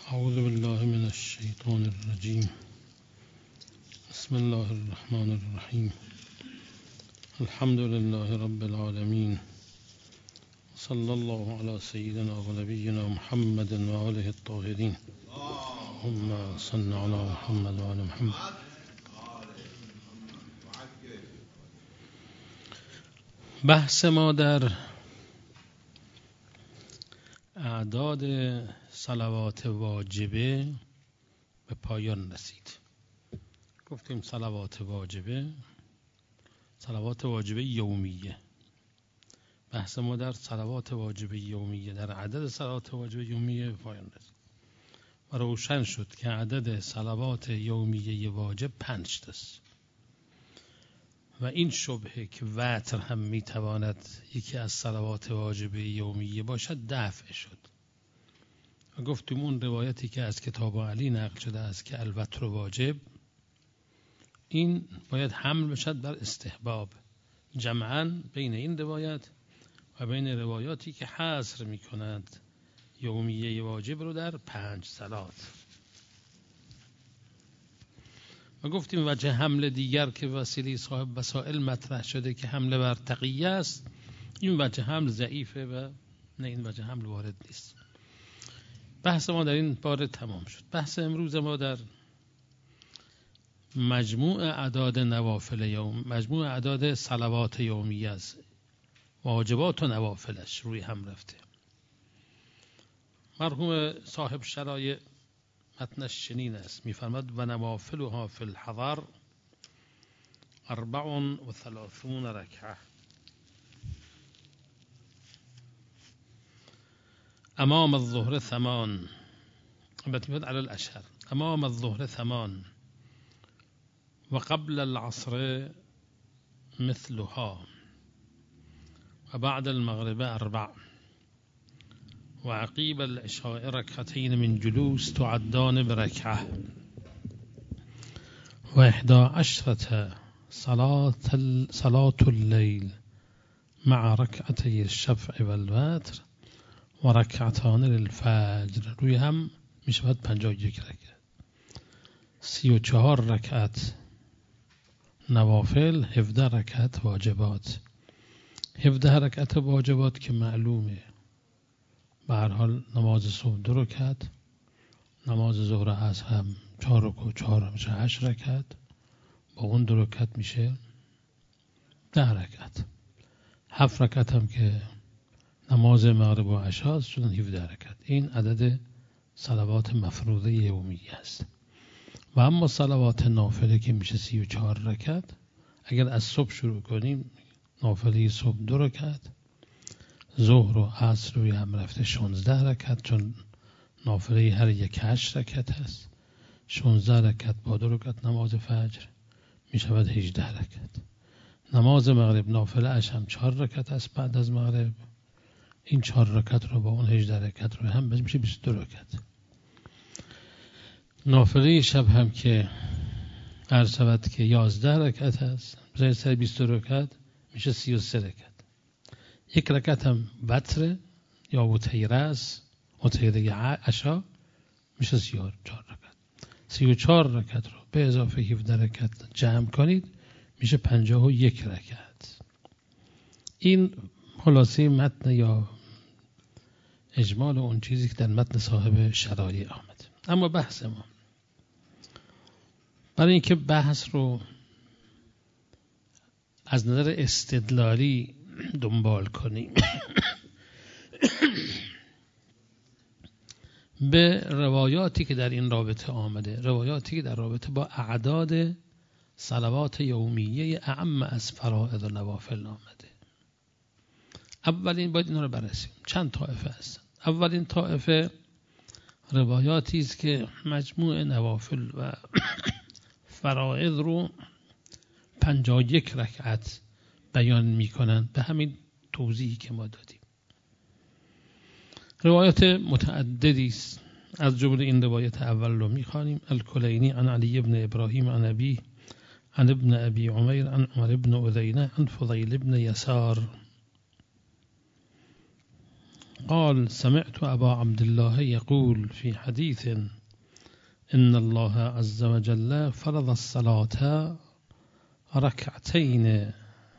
اعوذ بالله من الشیطان الرجیم. بسم الله الرحمن الرحیم. الحمد لله رب العالمین. صلی الله علی سیدنا و نبینا محمد و آله الطاهرین. اللهم صل علی محمد و آل محمد. بحث ما در اعداد صلوات واجبه به پایان رسید. گفتیم صلوات واجبه یومیه. بحث ما در صلوات واجبه یومیه، در عدد صلوات واجبه یومیه به پایان رسید و روشن شد که عدد صلوات یومیه واجب 5 است و این شبهه که وتر هم میتواند یکی از صلوات واجبه یومیه باشد دفع شد و گفتیم اون روایتی که از کتاب علی نقل شده است که الوتر واجب، این باید حمل بشد بر استحباب، جمعاً بین این روایت و بین روایاتی که حصر میکنند یومیه واجب رو در 5 صلات. و گفتیم وجه حمل دیگر که وسیله صاحب وسائل مطرح شده که حمله بر تقیه است، این وجه حمل ضعیفه و نه، این وجه حمل وارد نیست. بحث ما در این باره تمام شد. بحث امروز ما در مجموع اعداد نوافل یوم، مجموع اعداد صلوات یومیه است، واجبات و نوافلش روی هم رفته. مرحوم صاحب شرایع متنش چنین است، می‌فرماد و نوافلها فی الحضر 34 رکعه امام الظهر 8، البته على الاشهر، امام الظهر 8 و قبل العصر مثلها و بعد المغرب 4 و عقیب العشاء رکعتین من جلوس تعدان برکعه و 11 صلاة اللیل مع رکعتی الشفع والوتر و رکعتان للفجر. روی هم می شود 51 رکعت. 34 رکعت نوافل، 17 رکعت واجبات. 17 رکعت واجبات که معلومه، به هر حال نماز صبح 2 رکعت، نماز ظهر عصر هم 4 و 4 میشه 8 رکعت، با اون 2 رکعت میشه 10 رکعت. 7 رکعت هم که نماز مغرب و عشا شدن 17 رکعت. این عدد صلوات مفروضه یومیه است. و اما صلوات نافله که میشه 34 رکعت، اگر از صبح شروع کنیم، نافله صبح 2 رکعت، ظهر و عصر روی هم رفته 16 رکعت، چون نافله هر یک 8 رکعت هست. 16 رکعت با 2 رکعت نماز فجر می شود 18 رکعت. نماز مغرب نافله اش هم 4 رکعت است بعد از مغرب، این 4 رکعت رو با اون 18 رکعت رو هم میشه 22 رکعت. نافله شب هم که عرض شود که 11 رکعت است، بزنید سر 22 رکعت میشه 33 رکعت. 1 رکعت هم وتر یا وتیره است، وتیره عشا، میشه 34 رکعت. 34 رکعت رو به اضافه 17 رکعت جمع کنید میشه 51 رکعت. این خلاصه متن یا اجمال اون چیزی که در متن صاحب شرایع آمد. اما بحث ما، برای اینکه بحث رو از نظر استدلالی دنبال کنیم به روایاتی که در این رابطه آمده، روایاتی که در رابطه با اعداد صلوات یومیه اعم از فرائض و نوافل آمده. اولین باید اینا رو بررسیم. چند طایفه هستن. اولین طایفه روایاتی است که مجموع نوافل و فرائض رو 51 رکعت بیان میکنند، به همین توضیحی که ما دادیم. روایت متعددی است، از جمله این روایت اول رو میخوانیم. الکلینی عن علی ابن ابراهیم عن ابی عن ابن ابی عمیر عن عمر ابن اذینه عن فضیل ابن یسار قال سمعت أبا عبد الله يقول في حديث إن الله عز وجل فرض الصلاة ركعتين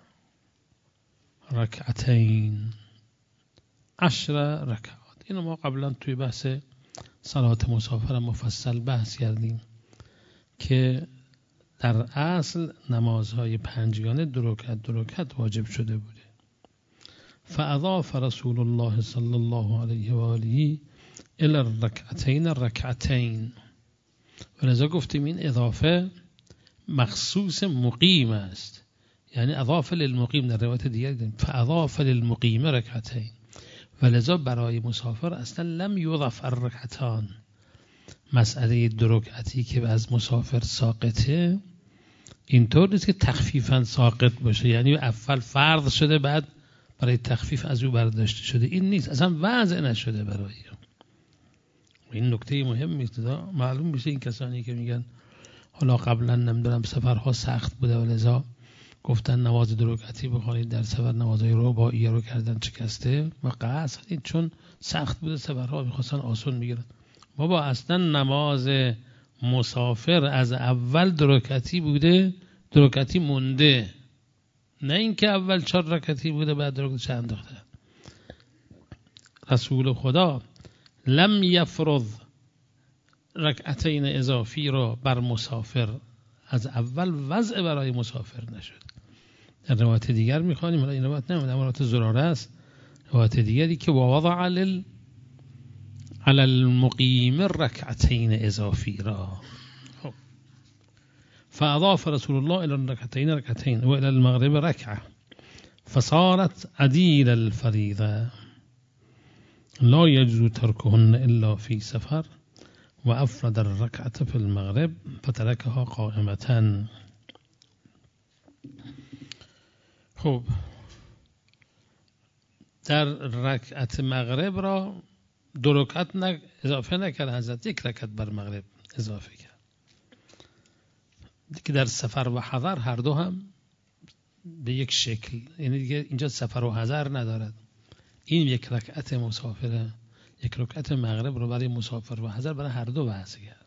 10 رکعات. اینو ما قبلا توی بحث صلات مسافر مفصل بحث کردیم که در اصل نمازهای پنجگانه 2 رکعت واجب شده بوده. فاضاف رسول الله صلی الله علیه و آله الی الرکعتین رکعتین، ولذا گفتیم این اضافه مخصوص مقیم است، یعنی اضاف للمقیم. در روایت دیگر دیدیم فاضاف للمقیم رکعتین، ولذا برای مسافر اصلا لم یضاف الرکعتان. مسئله 2 رکعتی که از مسافر ساقطه اینطور نیست که تخفیفاً ساقط باشه، یعنی اول فرض شده بعد برای تخفیف از او برداشته شده. این نیست، اصلا وضع نشده برای این. نکته مهمی است. معلوم میشه این کسانی که میگن حالا قبلا نمیدونم سفرها سخت بوده و لذا گفتن نماز 2 رکعتی بخوانید در سفر، نمازهای رباعیه رو کردن شکسته و قصد این چون سخت بوده سفرها میخواستن آسان بگیرن. بابا اصلا نماز مسافر از اول 2 رکعتی بوده، 2 رکعتی مونده، نه اینکه اول 4 رکعتی بوده بعد 2 رکعتی انداخته. رسول خدا لم یفرض رکعتین اضافی را بر مسافر از اول وضع برای مسافر نشد. در روایت دیگر میخوانیم، حالا این روایت نمیدونم روایت زراره است، روایت دیگری که ووضع علی المقیم رکعتین اضافی را. فاضاف رسول الله الى الركعتين ركعتين والى المغرب ركعه فصارت عديل الفريضه لا يجوز تركهن الا في سفر وافرد الركعه في المغرب فتركها قائمه. خب در رکعت مغرب را 2 رکعت اضافه نکرد حضرت، 1 رکعت بر مغرب اضافه کرد که در سفر و حضر هر دو هم به یک شکل، یعنی دیگه اینجا سفر و حضر ندارد. این 1 رکعت مسافره، 1 رکعت مغرب رو برای مسافر و حضر برای هر دو وضع کرد.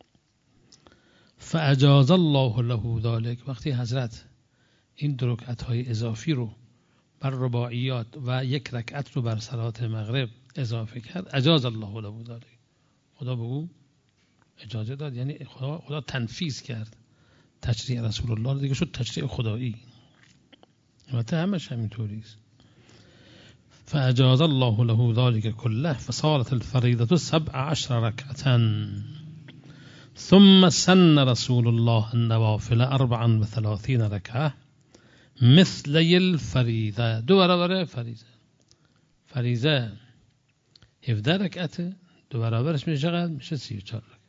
فاجاز الله له ذلك، وقتی حضرت این 2 رکعت‌های اضافی رو بر رباعیات و 1 رکعت رو بر صلات مغرب اضافه کرد، اجاز الله له ذلك، خدا به او اجازه داد، یعنی خدا تنفیذ کرد تشریع رسول الله دیگه شد تشریع خدایی. البته همش همینطوری است. فاجاز الله له ذلك كله فصارت الفريضه 17 ركعه ثم سن رسول الله النوافل 34 ركعه مثل الفريضه. 2 برابر فریضه 17 رکعت، 2 برابرش میشه چقدر؟ میشه 34 رکعت.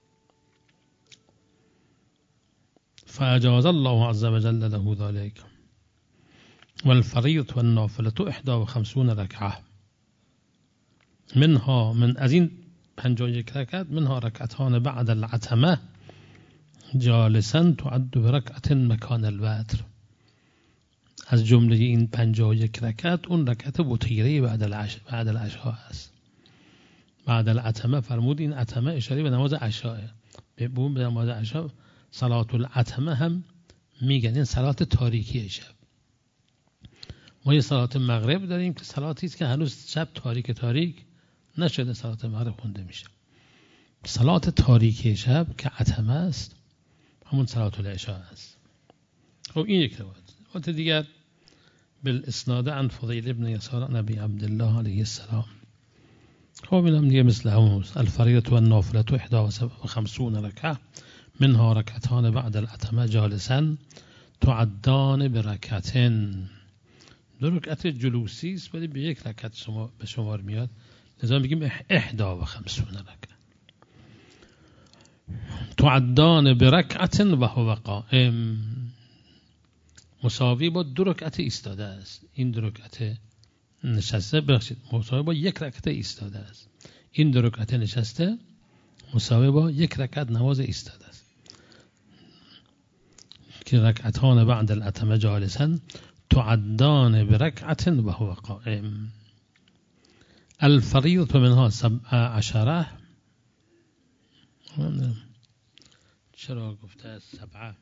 فاجاز الله عز وجل له ذلك والفريضة والنافلة 51 ركعة منها من از این 51 رکعت منها رکعتان بعد العتمه جالسا تعد برکعت مکان الوتر. از جمله این 51 رکعت اون رکعت وتیره بعد العشاء است. بعد العتمه فرمود، این عتمه اشاره به نماز عشاء. به نماز عشاء صلات العتمه هم میگن، این صلات تاریکی شب. ما یه صلات مغرب داریم که صلاتی است که هنوز شب تاریک نشده صلات مغرب خونده میشه. صلات تاریکی شب که عتمه است همون صلات العشاء است. خب این یک روایت دیگر بالاسناد عن فضیل ابن یسار نبی عبدالله علیه السلام. خب اینم دیگه مثل همون الفریضة والنافلة 51 رکعه منها رکعتان بعد العتمه جالسا تعدان برکعتین. 2 رکعت جلوسی است ولی به 1 رکعت به شمار میاد، لذا میگیم 51 رکعه تعدان برکعت و هو قائم، مساوی با 2 رکعت ایستاده است. این 2 رکعت نشسته مساوی با 1 رکعت ایستاده است. این 2 رکعت نشسته مساوی با 1 رکعت نماز ایستاده است که رکعتان بعد العتمه جالسا تعدان برکعت و هو قائم. الفریضة منها 17. چرا گفته 7؟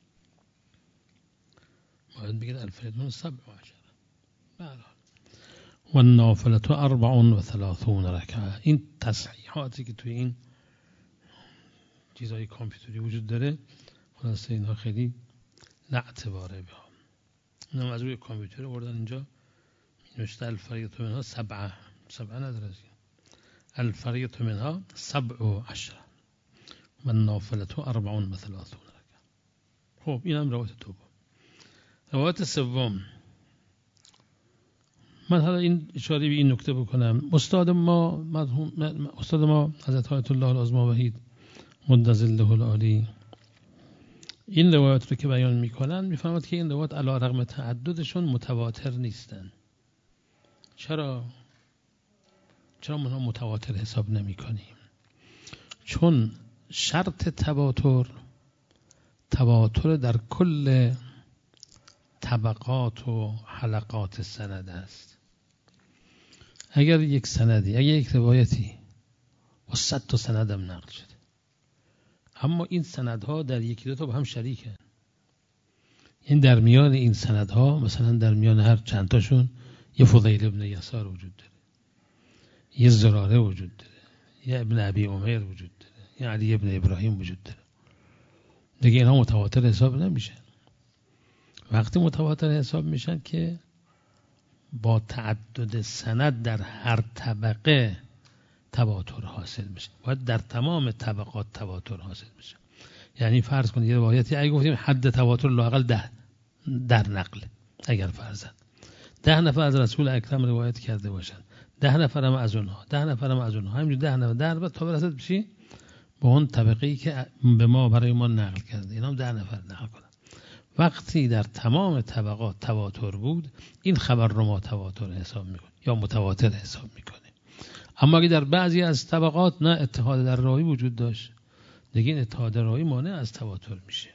باید بگید الفریضة من 17. بله. و النافلة 34 رکعه. این تصحیحاتی که توی این چیزهای کامپیوتری وجود داره خلاصه اینها خیلی نعتباره بها. اینم از روی کامپیوتر بردن اینجا نوشته الفریضة منها 7 نداره. الفریضة منها 17 و النافلة 34 رکعه. خب اینم روایت دوم. روایت سوم، من حالا این اشاره به این نکته بکنم. استاد ما حضرت آیت الله العظمی وحید مد ظله العالی این روایت رو که بیان میکنن میفهمد که این روایت علی رغم تعددشون متواتر نیستن. چرا ما متواتر حساب نمی کنیم؟ چون شرط تواتر در کل طبقات و حلقات سند است. اگر یک روایتی و 100 تا سندم نقل شده، اما این سندها در یکی دو تا با هم شریکن، این در میان این سندها مثلا در میان هر چند تاشون یه فضیل ابن یسار وجود داره، یه زراره وجود داره، یه ابن ابی عمیر وجود داره، یه علی ابن ابراهیم وجود داره. دیگه اینها متواتر حساب نمیشن. وقتی متواتر حساب میشن که با تعدد سند در هر طبقه تواتر حاصل میشه. باید در تمام طبقات تواتر حاصل میشه. یعنی فرض کنید یه روایتی اگه گفتیم حد تواتر لااقل 10 در نقل، اگر فرضاً 10 نفر از رسول اکرم روایت کرده باشن، 10 نفر هم از اونها، 10 نفر هم از اونها، همینجوری 10 نفر تا برسد بشی به اون طبقه‌ای که برای ما نقل کرده، اینا هم 10 نفر نقل کنن. وقتی در تمام طبقات تواتر بود، این خبر رو ما تواتر حساب میکنیم یا متواتر حساب میکنیم. اما اگه در بعضی از طبقات نه اتحاد در راوی وجود داشت، دیگه این اتحاد راوی مانع از تواتر میشه.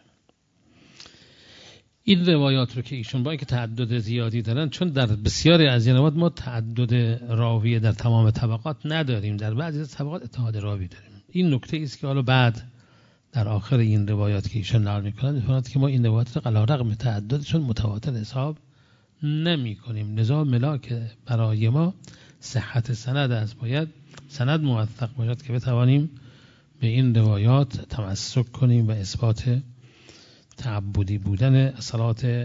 این روایات رو که ایشون با اینکه تعدد زیادی دارن، چون در بسیاری از این روایات ما تعدد راوی در تمام طبقات نداریم، در بعضی از طبقات اتحاد راوی داریم. این نکته است که حالا بعد در آخر این روایات که ایشون نقل میکنن میفهمند که ما این روایات رو علی رغم تعددشون متواتر حساب نمی کنیم. لذا ملاک برای ما صحت سند است. باید سند موثق باشد که بتوانیم به این روایات تمسک کنیم و اثبات تعبدی بودن صلات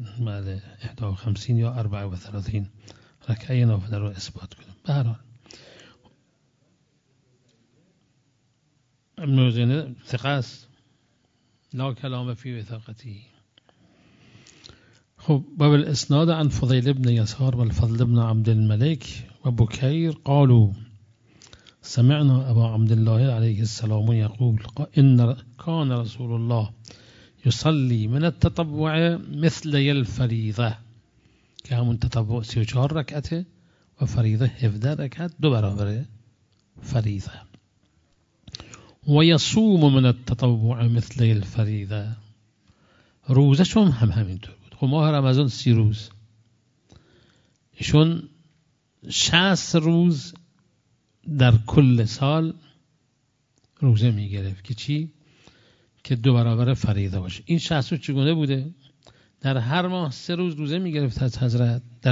51 یا 34 رکعه نافله رو اثبات کنیم. به هر حال ابن ثقه است، لا کلام فی وثاقته. خب باب الاسناد عن فضیل ابن یسار و الفضل ابن عبد الملك و بکیر قالوا سمعنا ابا عبد الله علیه السلام یقول ان كان رسول الله يصلي من التطوع مثل الفريضه، که همون تطوع 34 رکعته و فریضه 17 رکعت، 2 برابر فریضه. و یصوم من التطوع مثل الفریضه، روزشون هم همینطور بود. خب ماه رمضان 30 روز، ایشون 60 روز در کل سال روزه میگرفت که چی؟ که 2 برابر فریضه باشه. این 60 روز چگونه بوده؟ در هر ماه 3 روز روزه میگرفت از حضرت در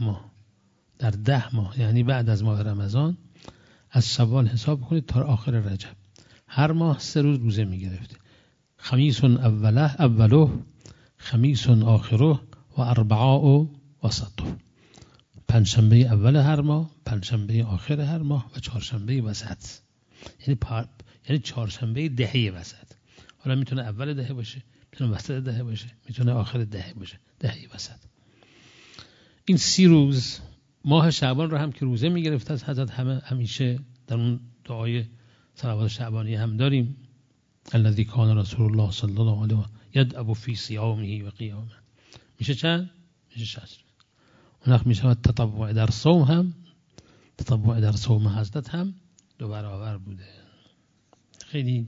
10 ماه، یعنی بعد از ماه رمضان از شوال حساب کنید تا آخر رجب، هر ماه 3 روز روزه میگرفت. خمیس اوله، خمیس آخره و اربعاء وسطه. پنجشنبه اول هر ماه، پنجشنبه آخر هر ماه و چهارشنبه وسط. یعنی چهارشنبه دهه وسط. حالا میتونه اول دهه باشه، میتونه وسط دهه باشه، میتونه آخر دهه باشه، دهه وسط. این 30 روز ماه شعبان رو هم که روزه میگرفت از حضرت همیشه در اون دعای صلوات شعبانی هم داریم، الذی کان رسول الله صلی الله علیه و یدعو فی صیامه و قیامه. میشه چند؟ میشه 60 روز. اون وقت میشه تطوع در صوم هم، تطوع در صوم حضرت هم 2 برابر بوده. خیلی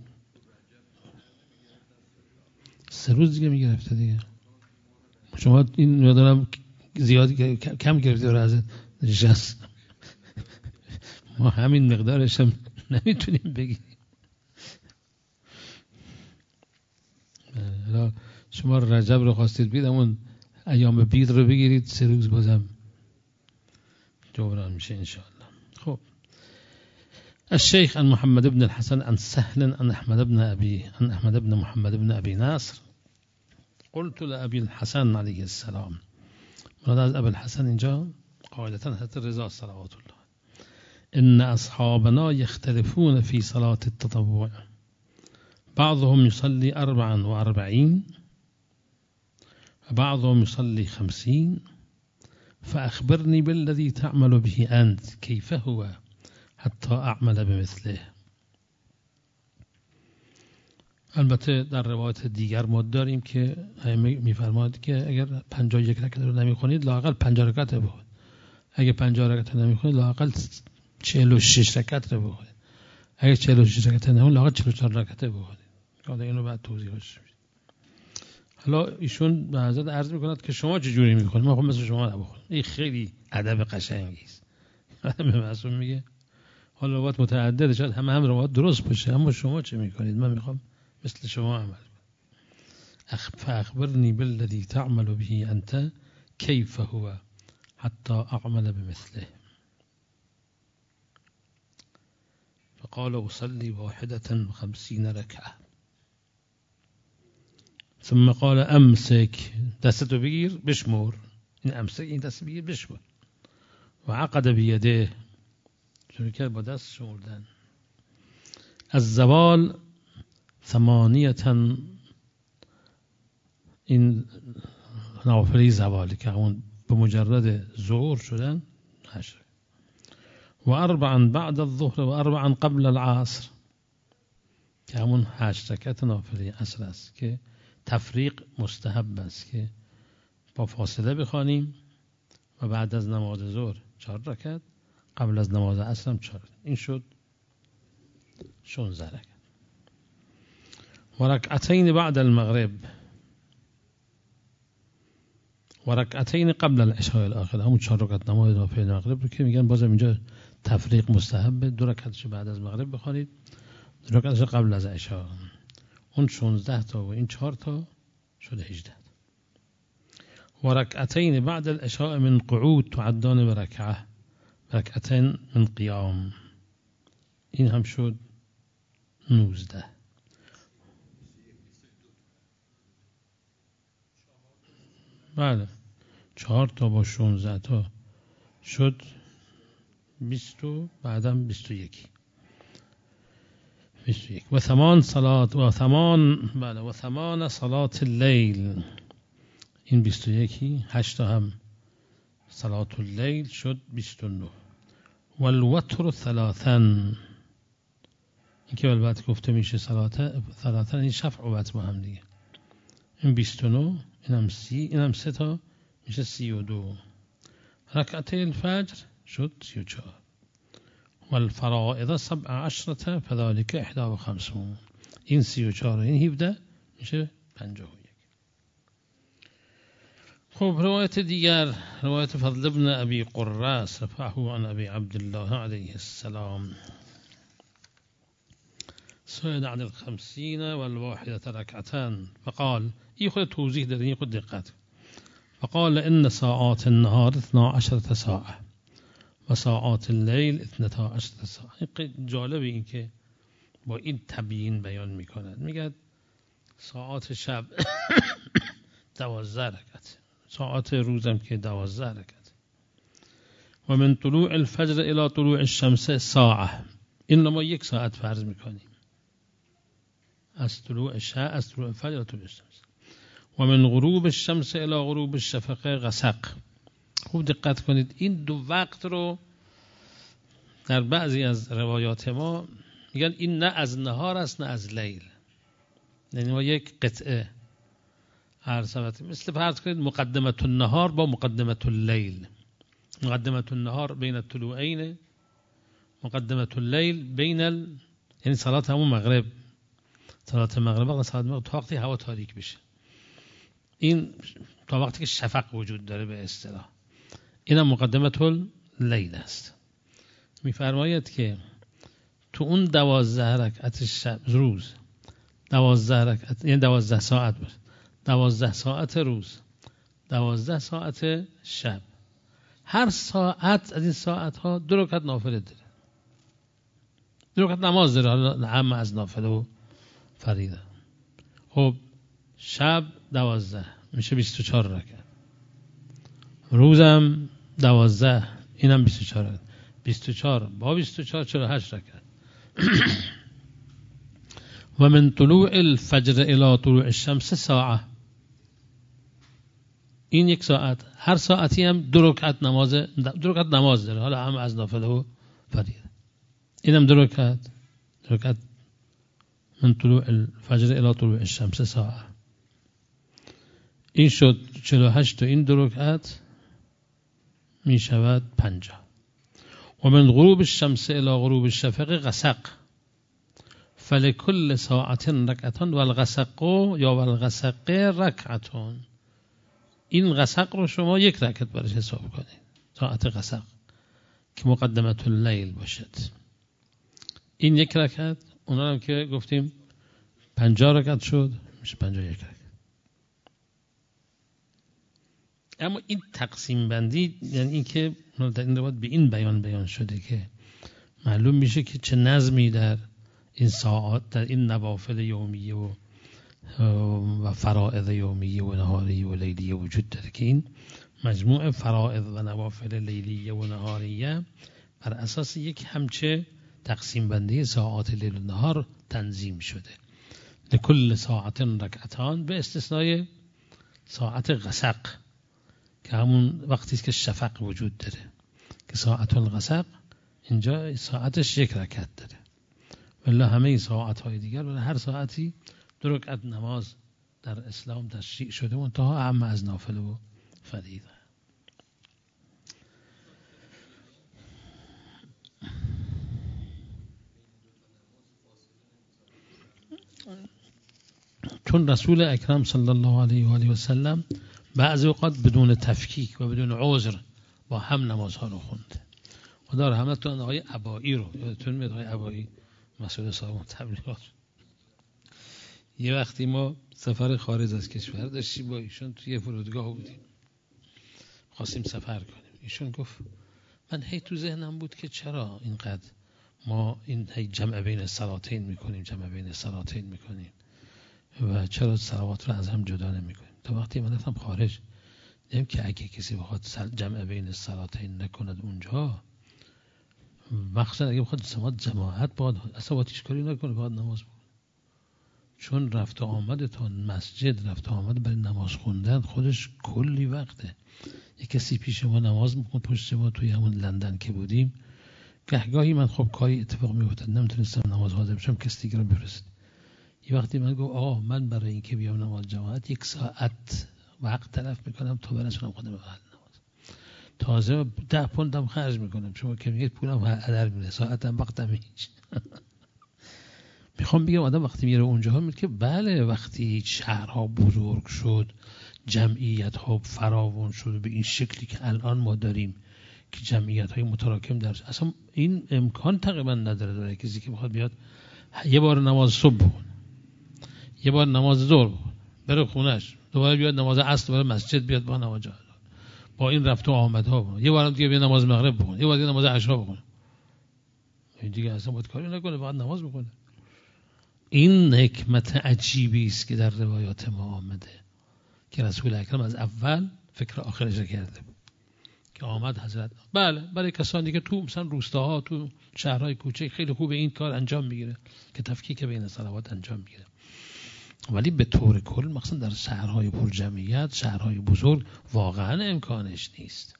3 روز دیگه میگرفته دیگه. شما این ندارم زیاد کم گرفته رو از 60. ما همین مقدارش هم نمیتونیم بگیریم. شما رجب رو خواستید بید، همون ایام بید رو بگیرید 3 روز بازم جبران میشه انشاءالله. خب الشيخ عن محمد بن الحسن عن سهل عن أحمد بن محمد بن أبي ناصر قلت لأبي الحسن عليه السلام. مراد از ابی الحسن اینجا قاعدتا حضرت رضا صلوات الله. إن أصحابنا يختلفون في صلاة التطوع، بعضهم يصلي 44 وبعضهم يصلي 50، فأخبرني بالذي تعمل به أنت كيف هو حتی اعمل بمثله. البته در روایت دیگر ما داریم که میفرماد که اگر 51 رکعت رو نمیخونید لااقل 50 رکعت بخونید، اگر 50 رکعت نمیخونید لااقل 46 رکعت رو بخونید، اگر 46 رکعت نمیخونید لااقل 44 رکعت بخونید. حالا اینو بعد توضیحش میدم. حالا ایشون به حضرت عرض میکند که شما چه جوری میخونید؟ ما خب مثل شما نبخونید. این خیلی ادب قشنگی است. به معصوم میگه حالا روایت متعدده، شاید هم روایت درست باشه، اما شما چه میکنید؟ من میخوام مثل شما عمل کنم. فاخبرنی بالذی تعمل به انت کیف هو حتی اعمل بمثله. فقال اصلي 51 ركعة. ثم قال امسك، دستتو بگیر بشمر. این امسک، این دست بگیر بشمر. و عقد بیده، شروع کرد با دست شمردن. از زوال 8، این نوافلی زوالی که همون به مجرد ظهور شدن 8، و 4 بعد الظهر و 4 قبل العصر که همون 8 رکعت نافلی عصر است که تفریق مستحب است که با فاصله بخوانیم و بعد از نماز ظهر 4 رکعت، قبل از نماز عصر هم 4. این شد 16 رکعت. و رکعتین بعد المغرب و رکعتین قبل العشاء الاخر، همون 4 رکعت نماز نافله مغرب رو که میگن بازم اینجا تفریق مستحبه، 2 رکعتش بعد از مغرب بخوانید، 2 رکعتش قبل از عشاء. اون 16 تا و این 4 تا شده 18. و رکعتین بعد العشاء من قعود تعدان برکعه، رکعتین من قیام، این هم شد 19. بله 4 تا با 16 تا شد 20 و بعدم 21. و 8 صلات و 8 بله و 8 صلات اللیل، این 21. 8 تا هم صلات اللیل شد 29. و الوتر 3، این که البته گفته میشه صلات این شفع و وتر با هم دیگه. این 29، اینم 30، اینم 3 تا میشه 32. رکعت الفجر شد 34. و الفرائض 17 فذلك 51، این 34 این 17 میشه 51. خب روایت دیگر، روایت فضل ابن ابی قراس رفعه عن ابی عبدالله علیه السلام. سئل عن 50 والواحدة ركعتان فقال، این خود توضیح داره، این خود دقت. فقال ان ساعات النهار 12 ساعة و ساعات الليل 12 ساعة. جالبه این که با این تبیین بیان میکنند. میگه ساعات شب 12 رکعت، ساعات روزم که 12 رکعت. و من طلوع الفجر الى طلوع الشمس ساعه، این ما 1 ساعت فرض میکنیم از طلوع الفجر الى طلوع الشمس. و من غروب الشمس الى غروب الشفق غسق. خوب دقت کنید، این 2 وقت رو در بعضی از روایات ما میگن این نه از نهار است نه از لیل، یعنی ما یک قطعه هر ساعت، مثل فرض کنید مقدمه النهار با مقدمه اللیل. مقدمه النهار بین الطلوعین، مقدمه اللیل بین یعنی صلات همون مغرب، صلات مغرب و صلات مغرب تا وقتی هوا تاریک بشه، این تا وقتی که شفق وجود داره به اصطلاح، اینم مقدمه اللیل است. میفرماید که تو اون 12 رکعت شب روز 12 رکعت یعنی 12 ساعت بود، 12 ساعت روز، 12 ساعت شب، هر ساعت از این ساعت ها 2 رکعت نافله داره، 2 رکعت نماز داره، حالا هم از نافله و فریضه. خب شب 12 میشه 24 رکعت، روزم 12 اینم 24 رکعت، 24 با 24 48 رکعت. و من طلوع الفجر الى طلوع الشمس ساعه، این 1 ساعت، هر ساعتی هم 2 رکعت نماز داره، حالا هم از نافله و فریضه. اینم 2 رکعت من طلوع الفجر الى طلوع الشمس ساعه، این شد 48 و این 2 رکعت می شود 50. و من غروب الشمس الى غروب الشفق غسق فلکل ساعت رکعتان و الغسق یا والغسق رکعتون. این غسق رو شما 1 رکعت برش حساب کنید، ساعت غسق که مقدمت اللیل باشد. این 1 رکعت، اونا هم که گفتیم 50 رکعت شد، میشه 51 رکعت. اما این تقسیم بندی یعنی این که در این روایت به این بیان شده که معلوم میشه که چه نظمی در این ساعات، در این نوافل یومیه و فرائض یومیه و نهاریه و لیلیه وجود داره، که این مجموع فرائض و نوافل لیلیه و نهاریه بر اساس یک همچه تقسیم بندی ساعات لیل و نهار تنظیم شده. لکل ساعت رکعتان، به استثنای ساعت غسق که همون وقتی است که شفق وجود داره، که ساعت الغسق اینجا ساعتش 1 رکعت داره. ولی همه ساعت‌های دیگر برای هر ساعتی 2 رکعت نماز در اسلام تشریع شده، منتها اعم از نافله و فریضه. چون رسول اکرم صلی الله علیه و آله و سلم بعضی اوقات بدون تفکیک و بدون عذر با هم نمازها رو خونده. خدا رحمتتون آقای عبایی رو یادتون میاد؟ آقای عبایی مسئول صاحب تبلیغات، یه وقتی ما سفر خارج از کشور داشتیم با ایشون توی فرودگاه بودیم، خواستیم سفر کنیم. ایشون گفت من هی تو ذهنم بود که چرا اینقدر ما این هی جمع بین الصلاتین میکنیم و چرا صلوات رو از هم جدا نمیکنیم. تا وقتی من رفتم خارج دیدم که اگه کسی بخواد جمع بین الصلاتین نکند اونجا، مخصوصا اگه بخواد جماعت باید اصلا با کاری نکنه، باید نماز بخونه. چون رفت و آمد تا مسجد، رفت و آمد برای نماز خوندن خودش کلی وقته. یک کسی پیش ما نماز میخوند پشت ما توی همون لندن که بودیم، گهگاهی من خب کاری اتفاق میافتاد نمیتونستم نماز حاضر بشم، کسی دیگه رو بفرست. یه وقتی من گفت آقا من برای اینکه بیام نماز جماعت 1 ساعت وقت تلف میکنم تا برسونم خودم به محل نماز، تازه 10 پوندم خرج میکنم. شما که میگید پولم هدر میره، ساعتم وقتم هیچ. میخوام بگم آدم وقتی میره اونجاها میگه که بله، وقتی شهرها بزرگ شد، جمعیت ها فراوان شد به این شکلی که الان ما داریم که جمعیت های متراکم درش، اصلا این امکان تقریبا نداره کسی که بخواد بیاد یه بار نماز صبح بخونه، یه بار نماز ظهر بخونه، بره خونش، دوباره بیاد نماز عصر بره مسجد بیاد با نماز جهاد، با این رفت و آمدها بخونه، یه بار دیگه بیاد نماز مغرب بخونه، یه بار دیگه نماز عشا بخونه. این دیگه اصلا باید کاری نکنه، فقط نماز بخونه. این حکمت عجیبی است که در روایات ما آمده که رسول اکرم از اول فکر آخرش کرده بود که آمد حضرت. بله برای کسانی که تو مثلا روستاها، تو شهرهای کوچک خیلی خوبه این کار انجام میگیره که تفکیک بین صلوات انجام میگیره، ولی به طور کل مثلا در شهرهای پر جمعیت، شهرهای بزرگ واقعا امکانش نیست.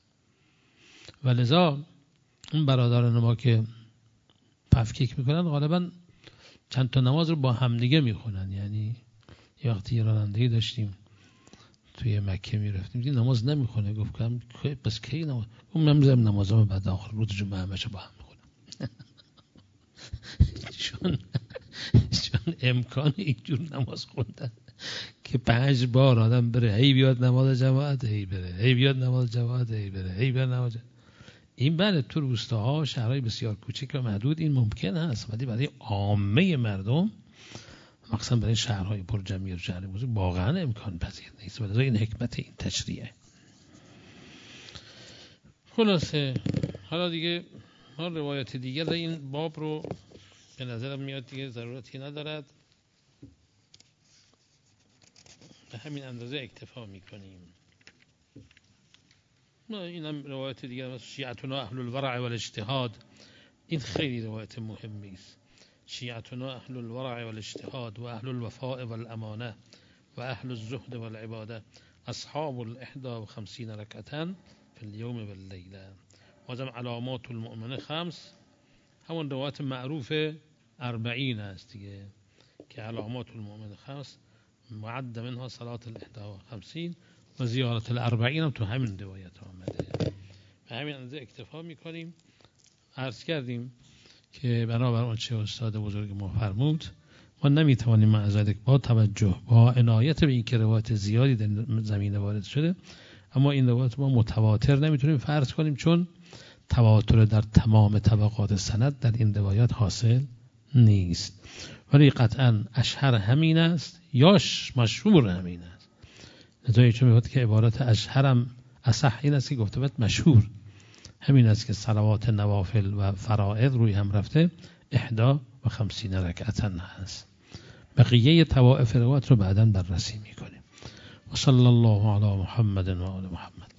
ولذا اون برادران ما که تفکیک میکنن غالبا چند تا نماز رو با همدیگه میخونن. یعنی یه وقتی یه رانندگی داشتیم توی مکه میرفتیم دیدیم نماز نمیخونه، گفتم بس کی نماز؟ اون من میذارم نمازام بعد آخر روز جمعه همش با هم میخونم. چون امکان اینجور نماز خوندن که 5 بار آدم بره هی بیاد نماز جماعت، هی بره هی بیاد نماز جماعت، هی بره هی بیاد نماز جماعت، این بله تو روستاها شهرهای بسیار کوچک و محدود این ممکن هست، ولی برای عامه مردم مخصوصا برای شهرهای پر جمعیت و شهر بزرگ واقعا امکان پذیر نیست. ولی این حکمت این تشریعه. خلاصه حالا دیگه ما روایت دیگر این باب رو به نظرم میاد دیگه ضرورتی ندارد، به همین اندازه اکتفا میکنیم. اینم روایت دیگر مثل شیعتنا اهل الورع والاجتهاد، این خیلی روایت مهمی است. شیعتنا اهل الورع والاجتهاد و اهل الوفاء والامانه و اهل الزهد والعباده اصحاب 51 رکعتا فی اليوم واللیله. بازم علامات المؤمن 5 همون روایت معروف 40 است دیگه، که علامات المؤمن 5 معد منها صلاة 51 و زیارت 40 هم تو همین روایت آمده. به همین اندازه اکتفا میکنیم. عرض کردیم که بنابر آنچه استاد بزرگ ما فرمود ما نمیتوانیم معذرت با توجه با عنایت به این که روایت زیادی در زمینه وارد شده، اما این روایت ما متواتر نمیتونیم فرض کنیم، چون تواتر در تمام طبقات سند در این روایات حاصل نیست. ولی قطعا اشهر همین است یا مشهور همین است. لذا چون میگوید که عبارت اشهرم اصح این است که گفته بود مشهور همین است که صلوات نوافل و فرائض روی هم رفته 51 رکعتا هست. بقیه طوائف روایت رو بعداً بررسی میکنیم. و صلی الله علی محمد و آل محمد.